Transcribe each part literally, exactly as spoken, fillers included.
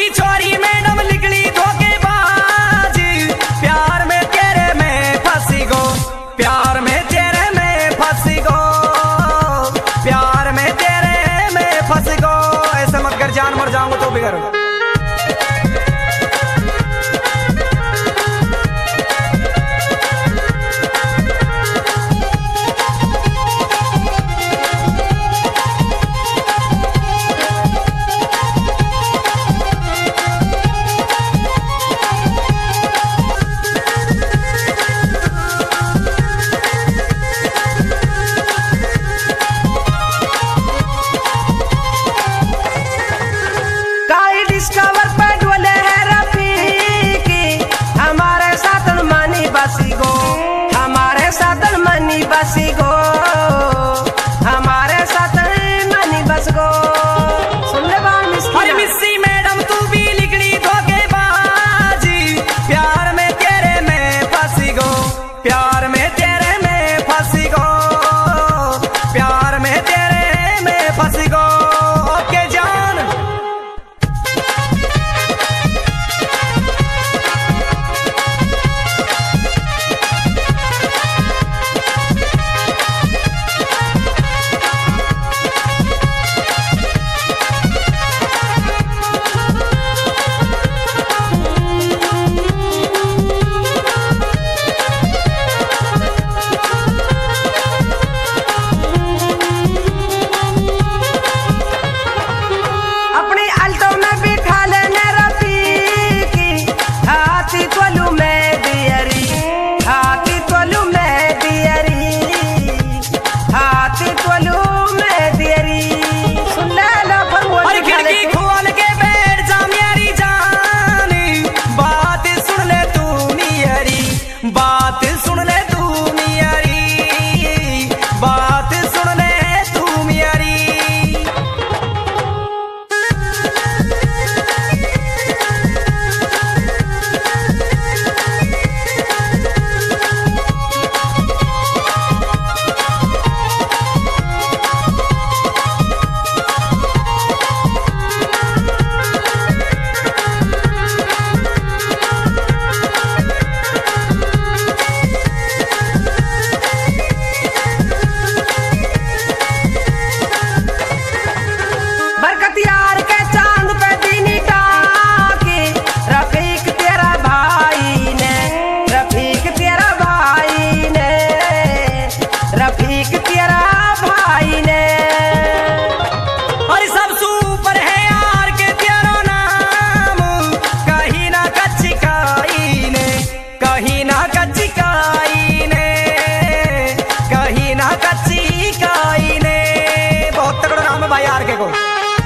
सी छोरी मैडम निकली धोखेबाज, प्यार में तेरे में फंसी गो, प्यार में तेरे में फंसी गो, प्यार में तेरे में फंसी गो। ऐसे मत कर, जान मर जाऊंगा तो भी करूंगा। डिस्कवर पे डोले है रफीकी, हमारे साथ मनी बसी गो, हमारे साथ मनी बसी गो, हमारे साथ मनी बस गो। सुन ले बात मिस्की। अरे मिस्सी मैडम तू भी निकली धोखेबाज, प्यार में तेरे में फंसी गो, प्यार में तेरे में फंसी गो, प्यार में तेरे में फंसी गो। ओके जान। बात सुन ले तू मियारी, बात सुन ले तू मियारी। यार के चांद पे दीनी टाके, रफीक तेरा भाई ने, रफीक तेरा भाई ने, रफीक तेरा भाई ने। और सब सुपर है यार के तेरा नाम, कहीं ना कच्ची काई ने, कहीं ना कच्ची काई ने, कहीं ना कच्ची काई ने। बहुत तगड़ा नाम है भाई यार के को।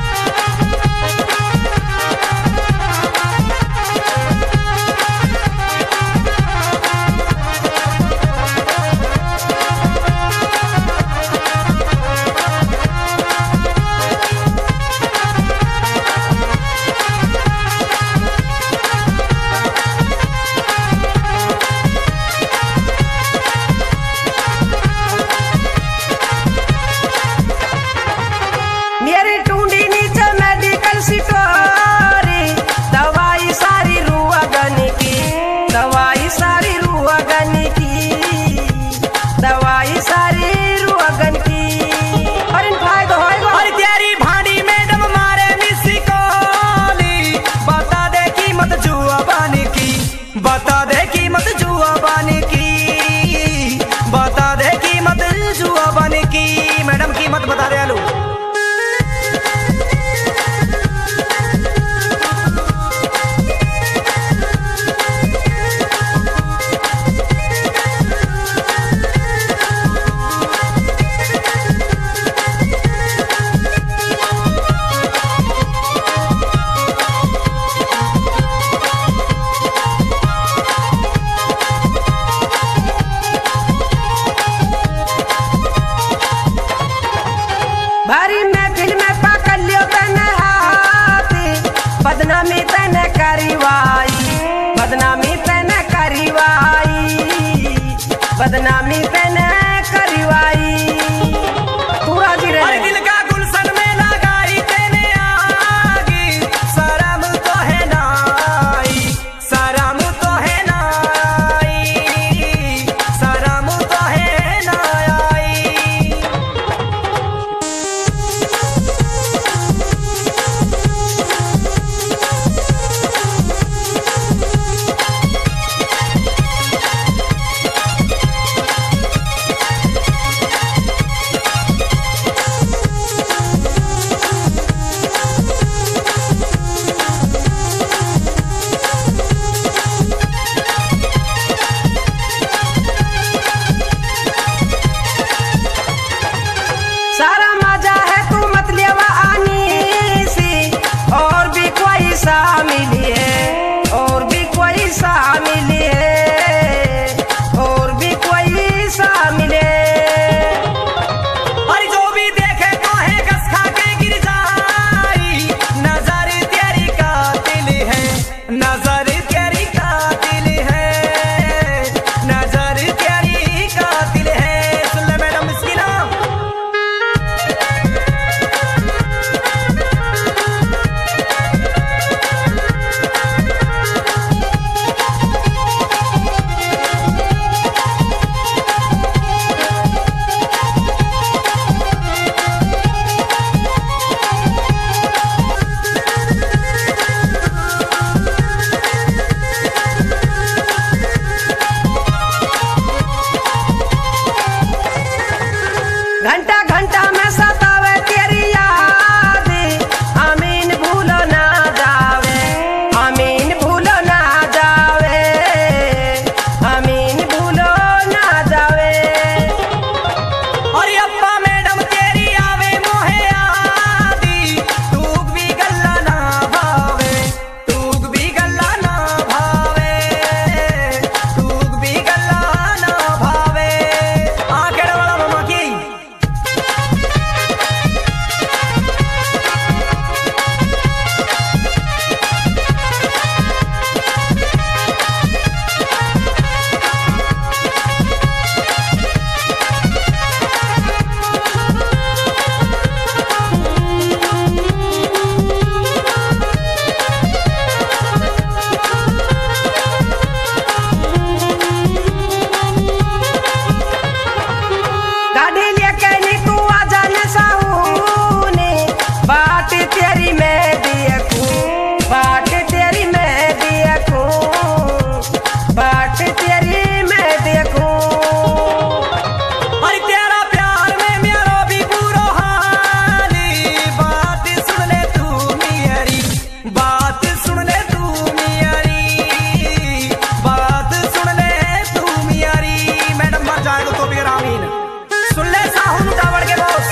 मेरी टूंडी नीचे मेडिकल स्टोरी, दवाई सारी रुआगन की, दवाई सारी रुआगन की, दवाई सारी रुआगन की। और इन फायदा होएगा। और तेरी भाड़ी मैडम मारे मिसी कोली, बता दे कीमत जुआ बानी की, बता दे कीमत जुआ बानी की, बता दे कीमत जुआ बानी की। मैडम कीमत बता दे आलू। भारी महफिल में पकड़ लियो तने हाथी, बदनामी तने करीवाई, बदनामी तने करीवाई, बदनामी तने करीवाई। पूरा जी रे दिल का गुलशन में लगाई तेने आगी, शर्म तो है शामिल है, और भी कोई शामिल है, और भी कोई शामिल है। और जो भी देखे तो है कस खा के गिर जाई, नजर तेरी कातिल है, नजर तेरी कातिल है, नजर तेरी कातिल है। सुन ले मैडम इसकी नाम। घंटा घंटा में सतावे तेरी याद, अमीन भूलो ना जावे, अमीन भूलो ना जावे, अमीन भूलो ना जावे। और अप्पा मैडम तेरी आवे मोहे आदी, तूक भी गल्ला ना भावे, तूक भी गल्ला ना भावे, तूक भी गल्ला ना भावे। आखेड़ वाला मामा की गाड़ी लेके नी तू आ जाने साहूने, बाट तेरी मैं देखूं, बाट तेरी मैं देखूं, बाट तेरी मैं देखूं। और तेरा प्यार में मेरो भी बुरो हाली, बात सुन ले तू मेरी, बात सुन ले तू मेरी, बात सुन ले तू मेरी। मैडम मर जाएगा तो भी रामीन। सुन ले साहू उठावड़ के बॉस।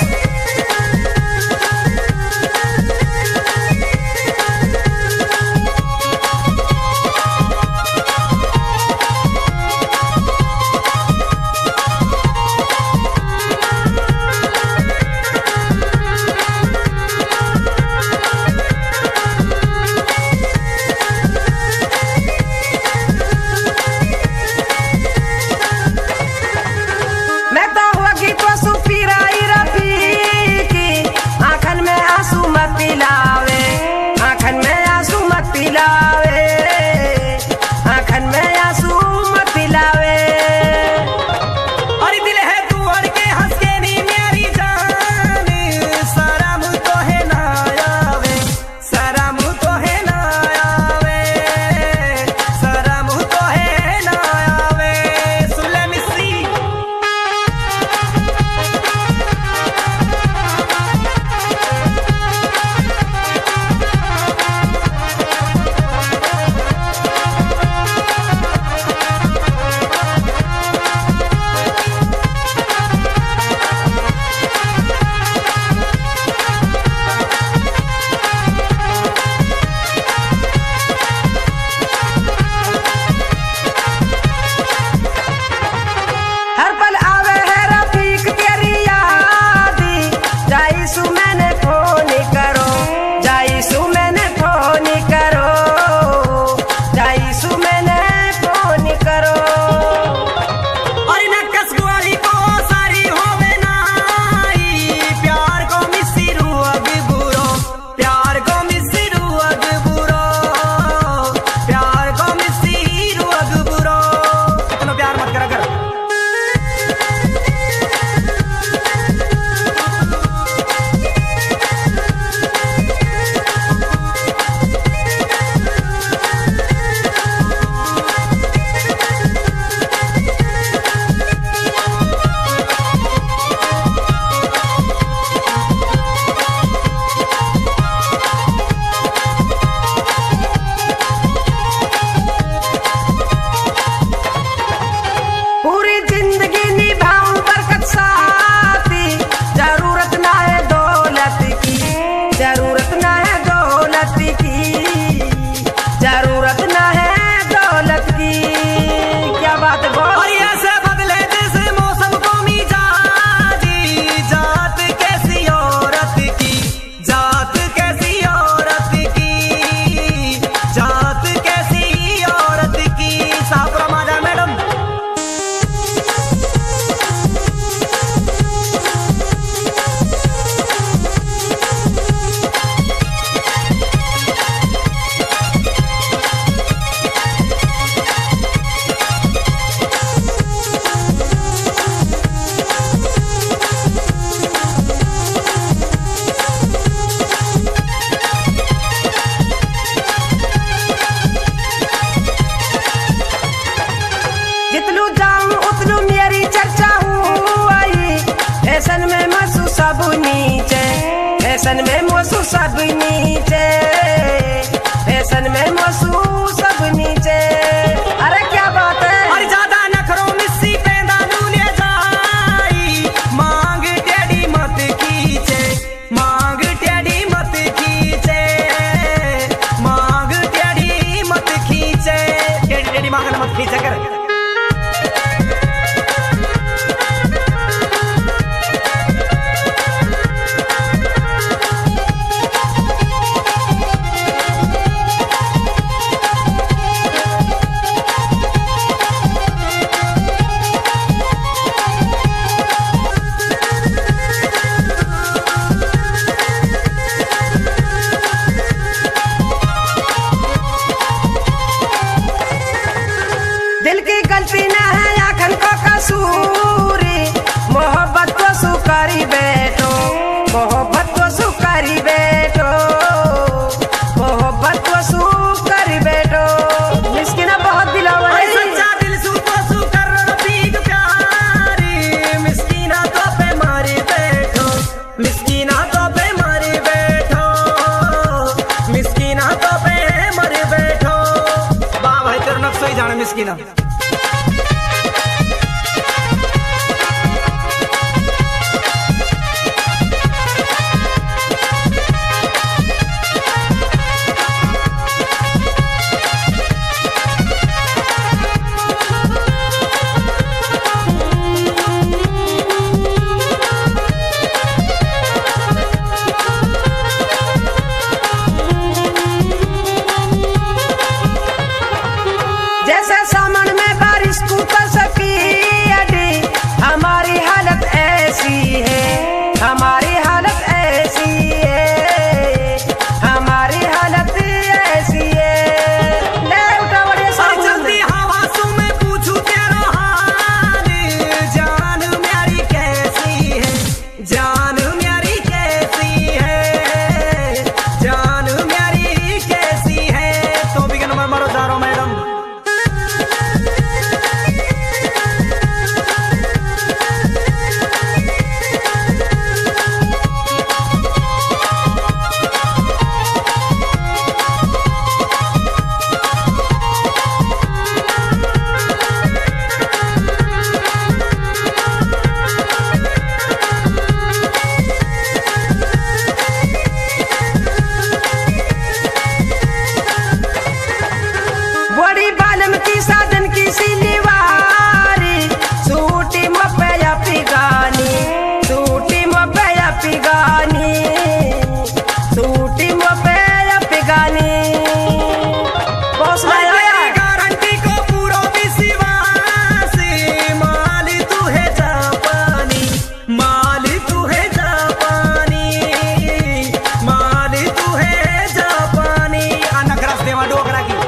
फैशन में मोसू सब नीचे, फैशन में मोसू सब नीचे। अरे क्या बात है। और ज्यादा नखरो मिस्सी पेंदा लूले जाई, मांग टेढ़ी मत खींचे, मांग टेढ़ी मत खींचे, मांग टेढ़ी मत खींचे, टेढ़ी टेढ़ी मांग मत खींचे कर। दिल की गलती न है आखन को कसूरी, मोहब्बत को सुकारी बैठो, मोहब्बत को सुकारी बैठो, मोहब्बत को सुकारी बैठो। मिस्किना बहुत दिलावा है। सच्चा दिल सु तो सु कर रफीक प्यारी, मिस्कीना तो पे मारी बैठो, मिस्कीना तो पे मारी बैठो, मिस्कीना तो पे मारी बैठो। वाह भाई तेरा नक्शा ही जाने मिस्कीना। जैसे सामान में बारिश कूद सकी अड़ी, हमारी हालत ऐसी है, हमारी हालत ऐसी है, हमारी हालत ऐसी है। ले उठा बड़े सामान। चलती हवा सु मैं पूछूं तेरा हाल, जान मेरी कैसी है, जान मेरी कैसी है, जान मेरी कैसी है। तो भी नंबर मारो दारो मैडम। बड़ी बालम की साधन की सिलीवारी, सूटी मोपया पिगानी, सूटी मोपया पिगानी, सूटी मोपया पिगानी। बॉस लाया गारंटी को पूरो विश्वास, माल तू है जापानी, माल तू है जापानी, माल तू है जापानी। अनखरस देवा डोकरा की।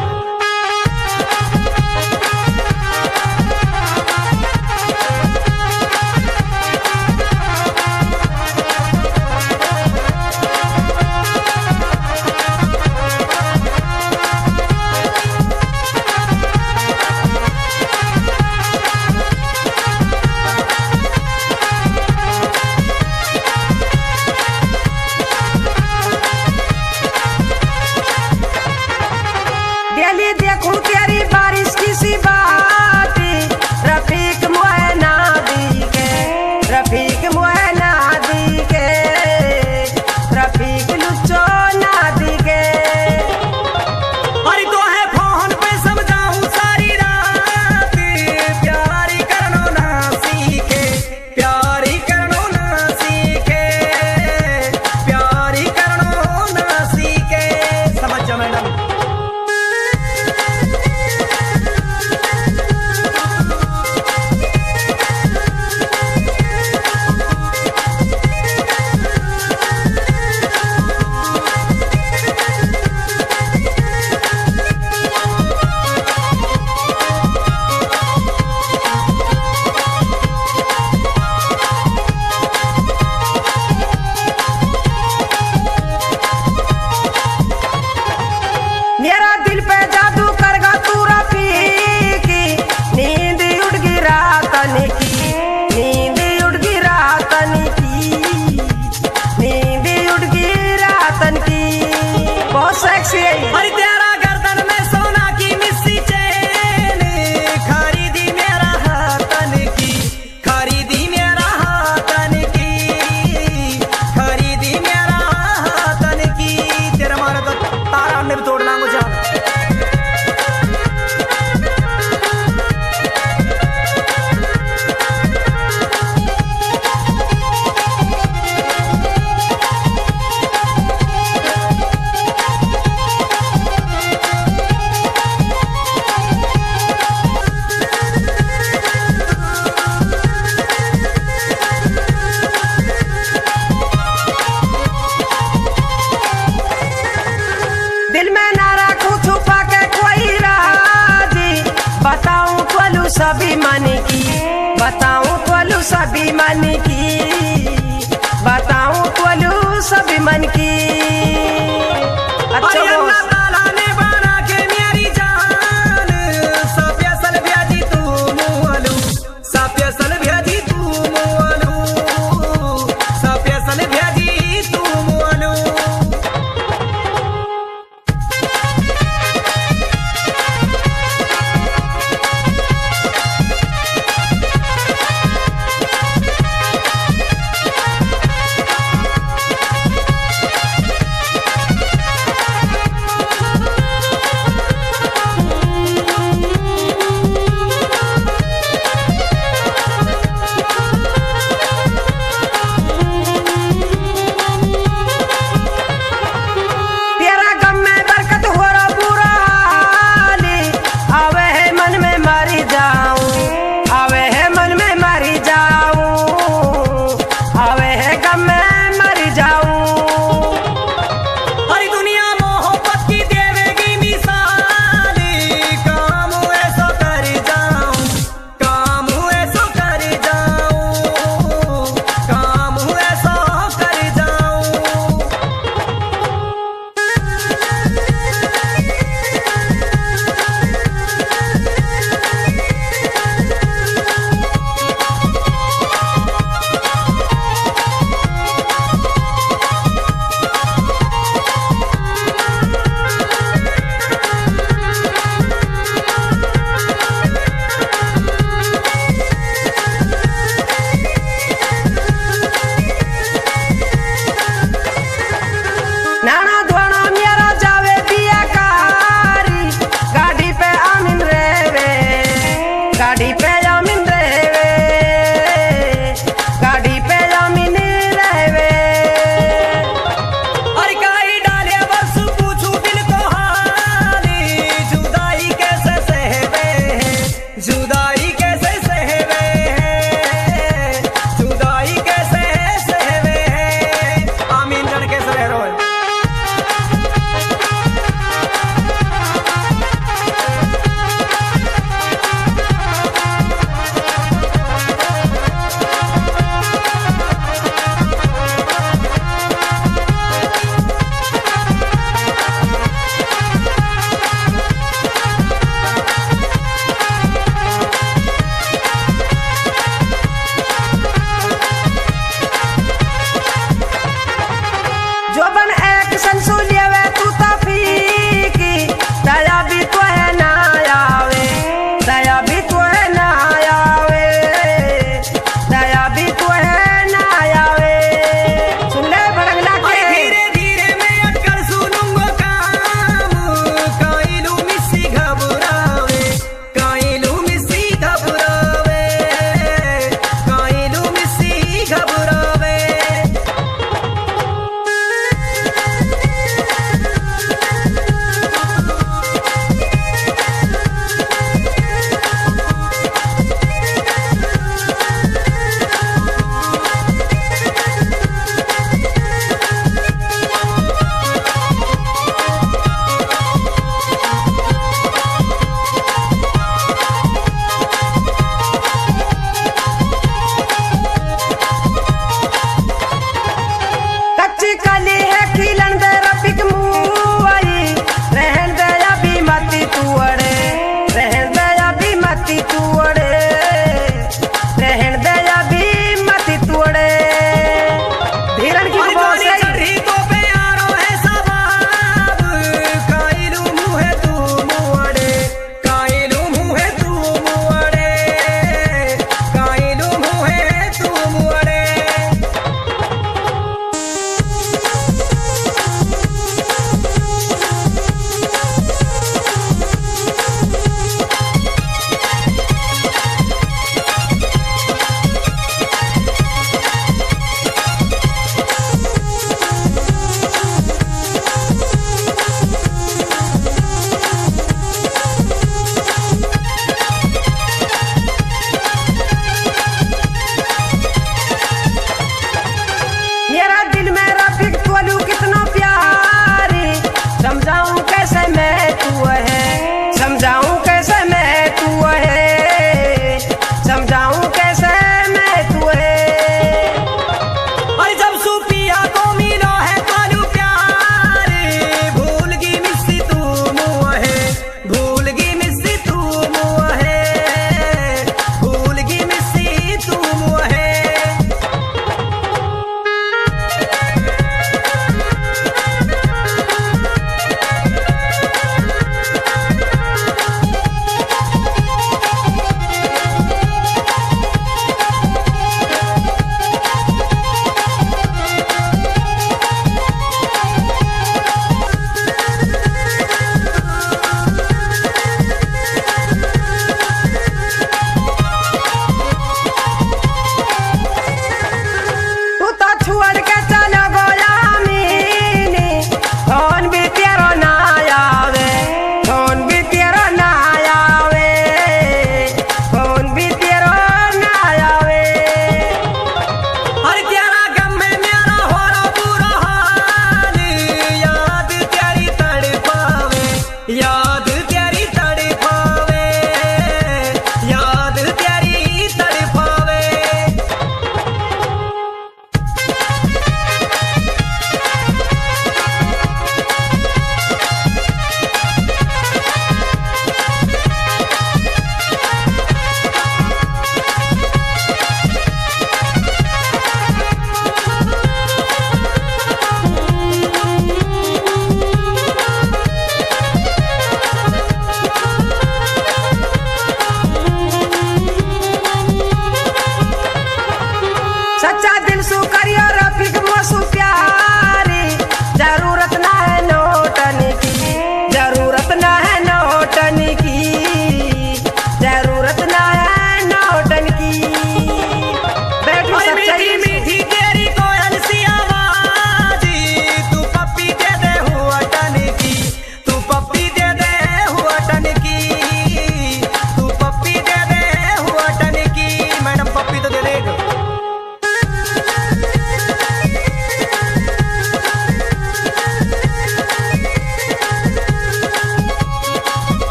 डेली देखूं तेरी बारिश की सी बाती, रफीक मुआयना दी के, रफीक मुआयना दी के, रफीक लुच्चो ना दी के। अरे तो है फोन पे समझाऊं सारी रात, प्यारी करनो ना सीखे, प्यारी करनो ना सीखे, प्यारी करनो ना सीखे। समझ जा मैडम। नींद उड़ गई सभी मन की, बताऊं तोलू सभी मन की, बताऊं तोलू सभी मन की।